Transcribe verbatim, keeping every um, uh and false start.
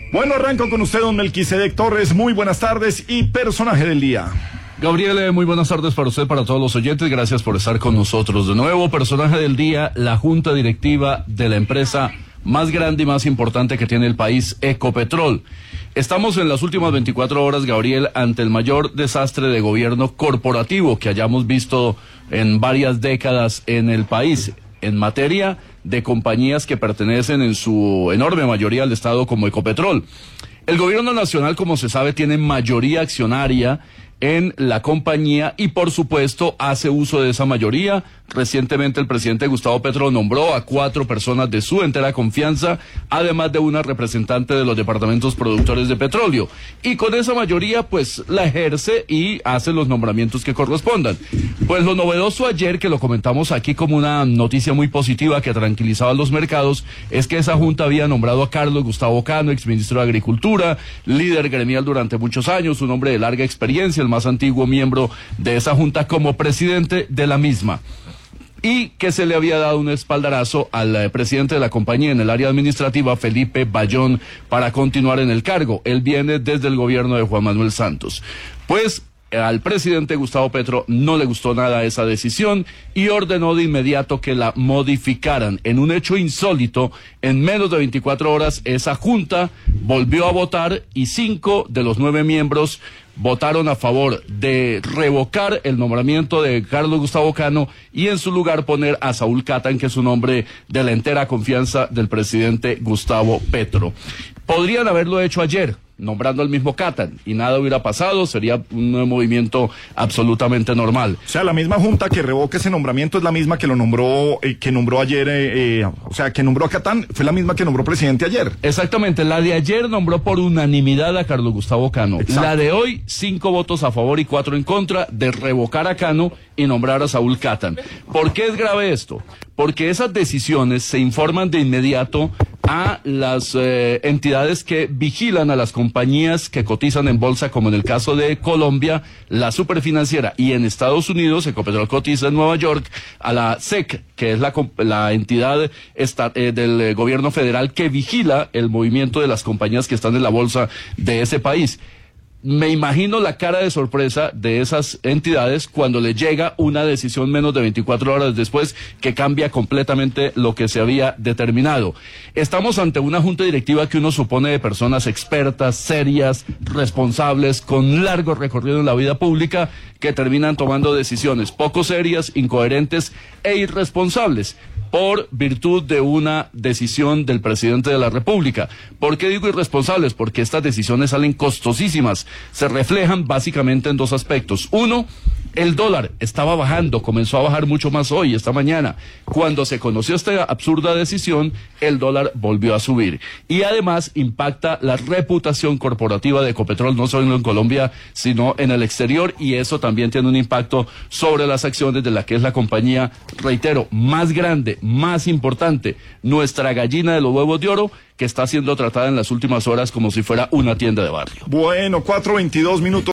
Bueno, arranco con usted, don Melquisedec Torres. Muy buenas tardes y personaje del día. Gabriel, muy buenas tardes para usted, para todos los oyentes. Gracias por estar con nosotros de nuevo. Personaje del día, la junta directiva de la empresa más grande y más importante que tiene el país, Ecopetrol. Estamos en las últimas veinticuatro horas, Gabriel, ante el mayor desastre de gobierno corporativo que hayamos visto en varias décadas en el país, en materia de compañías que pertenecen en su enorme mayoría al Estado como Ecopetrol. El gobierno nacional, como se sabe, tiene mayoría accionaria en la compañía y, por supuesto, hace uso de esa mayoría. Recientemente el presidente Gustavo Petro nombró a cuatro personas de su entera confianza, además de una representante de los departamentos productores de petróleo. Y con esa mayoría, pues, la ejerce y hace los nombramientos que correspondan. Pues lo novedoso ayer, que lo comentamos aquí como una noticia muy positiva que tranquilizaba a los mercados, es que esa junta había nombrado a Carlos Gustavo Cano, exministro de Agricultura, líder gremial durante muchos años, un hombre de larga experiencia, el más antiguo miembro de esa junta, como presidente de la misma, y que se le había dado un espaldarazo al eh, presidente de la compañía en el área administrativa, Felipe Bayón, para continuar en el cargo. Él viene desde el gobierno de Juan Manuel Santos. Pues al presidente Gustavo Petro no le gustó nada esa decisión y ordenó de inmediato que la modificaran. En un hecho insólito, en menos de veinticuatro horas, esa junta volvió a votar y cinco de los nueve miembros votaron a favor de revocar el nombramiento de Carlos Gustavo Cano y en su lugar poner a Saúl Catán, que es un hombre de la entera confianza del presidente Gustavo Petro. Podrían haberlo hecho ayer, nombrando al mismo Catán, y nada hubiera pasado, sería un movimiento absolutamente normal. O sea, la misma junta que revoca ese nombramiento es la misma que lo nombró, eh, que nombró ayer, eh, eh, o sea, que nombró a Catán, fue la misma que nombró presidente ayer. Exactamente, la de ayer nombró por unanimidad a Carlos Gustavo Cano. Exacto. La de hoy, cinco votos a favor y cuatro en contra de revocar a Cano y nombrar a Saúl Catán. ¿Por qué es grave esto? Porque esas decisiones se informan de inmediato a las eh, entidades que vigilan a las compañías que cotizan en bolsa, como en el caso de Colombia, la Superfinanciera, y en Estados Unidos, Ecopetrol cotiza en Nueva York, a la S E C, que es la, la entidad esta, eh, del eh, gobierno federal que vigila el movimiento de las compañías que están en la bolsa de ese país. Me imagino la cara de sorpresa de esas entidades cuando le llega una decisión menos de veinticuatro horas después que cambia completamente lo que se había determinado. Estamos ante una junta directiva que uno supone de personas expertas, serias, responsables, con largo recorrido en la vida pública, que terminan tomando decisiones poco serias, incoherentes e irresponsables, por virtud de una decisión del presidente de la República. ¿Por qué digo irresponsables? Porque estas decisiones salen costosísimas. Se reflejan básicamente en dos aspectos. Uno, el dólar estaba bajando, comenzó a bajar mucho más hoy, esta mañana. Cuando se conoció esta absurda decisión, el dólar volvió a subir. Y además impacta la reputación corporativa de Ecopetrol, no solo en Colombia, sino en el exterior, y eso también tiene un impacto sobre las acciones de la que es la compañía, reitero, más grande, más importante, nuestra gallina de los huevos de oro, que está siendo tratada en las últimas horas como si fuera una tienda de barrio. Bueno, cuatro veintidós minutos.